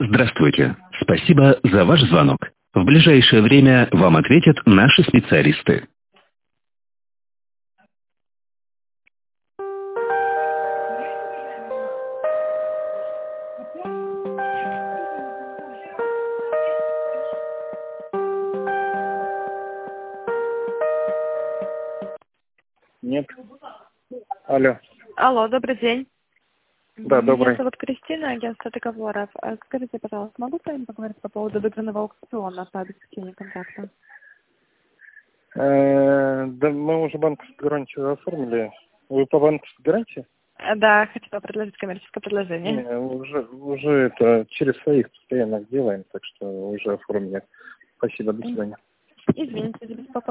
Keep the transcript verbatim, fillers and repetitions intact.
Здравствуйте. Спасибо за ваш звонок. В ближайшее время вам ответят наши специалисты. Нет. Алло. Алло, добрый день. Да, добрый. Меня зовут Кристина, агентство договоров. А Скажите, пожалуйста, могу с вами поговорить по поводу выигранного аукциона по обеспечению контракта? Э, Да мы уже банковскую гарантию оформили. Вы по банковской гарантии? Э, Да, хочу вам предложить коммерческое предложение. Не, уже, уже это через своих постоянно делаем, так что уже оформили. Спасибо, до свидания. Извините за беспокойство.